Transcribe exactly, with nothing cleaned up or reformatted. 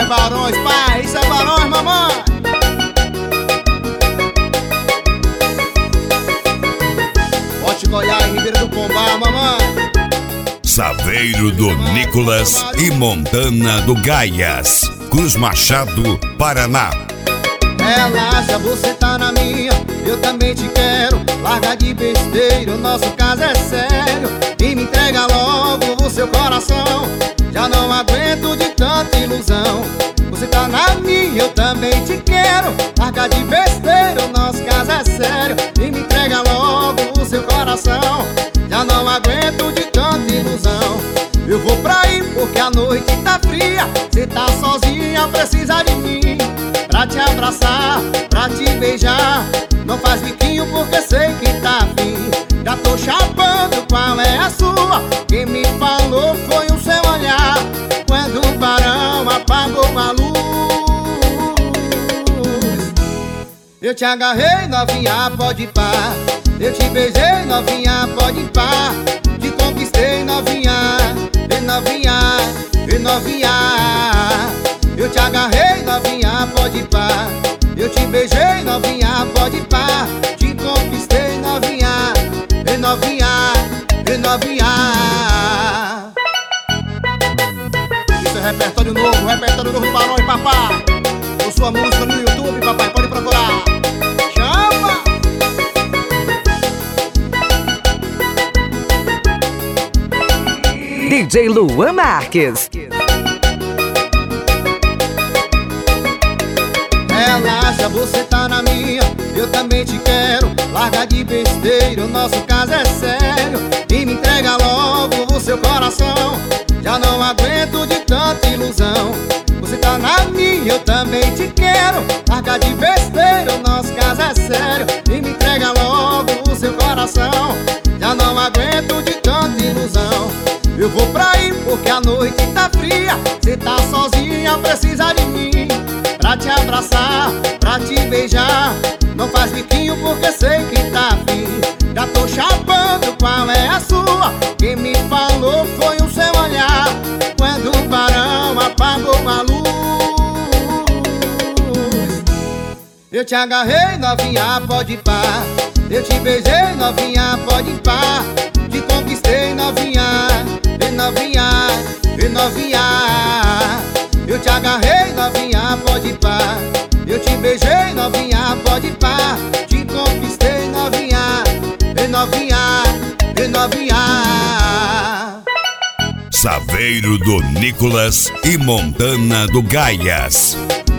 Barões, pai, isso é Barões, mamãe. Forte Goiás, Ribeiro do Pombal, mamãe. Saveiro do Nicolas e Montana do Gaias, Cruz Machado, Paraná. Relaxa, você tá na minha, eu também te quero. Larga de besteira, o nosso caso é sério. E me entrega logo o seu coração. Já não aguento de tanta ilusão. Você tá na minha, eu também te quero. Larga de besteira, o nosso caso é sério. E me entrega logo o seu coração. Já não aguento de tanta ilusão. Eu vou pra aí porque a noite tá fria. Cê tá sozinha, precisa de mim pra te abraçar, pra te beijar. Não faz biquinho porque sei que tá afim. Já tô chapando, qual é a sua? Quem me falou foi o seu olhar quando o barão apagou a luz. Eu te agarrei, novinha, pode pá. Eu te beijei, novinha, pode pá. Te conquistei, novinha, e novinha, e novinha. Eu te agarrei, novinha, pode pá. Eu te beijei, novinha, pode pá. Te conquistei, novinha, e novinha, e novinha. Isso é repertório novo, repertório novo do Barões, papai. Com sua música no YouTube, papai, pode procurar. Chama! D J Luan Marques. Relaxa, você tá na minha, eu também te quero. Larga de besteira, o nosso caso é sério. E me entrega logo o seu coração. Já não aguento de tanta ilusão. Você tá na minha, eu também te quero. Larga de besteira, o nosso caso é sério. E me entrega logo o seu coração. Já não aguento de tanta ilusão. Eu vou pra aí porque a noite tá fria. Cê tá sozinha, precisa de mim pra te abraçar, pra te beijar. Não faz biquinho porque sei que tá afim. Já tô chapando, qual é a sua? Quem me falou foi o seu olhar quando o barão apagou a luz. Eu te agarrei, novinha, pode pá. Eu te beijei, novinha, pode pá. Te conquistei, novinha, e novinha, e novinha. Eu te agarrei, novinha, pode pá. Eu te beijei, novinha, pode pá. Te conquistei, novinha, e novinha, e novinha. Saveiro do Nicolas e Montana do Gaias.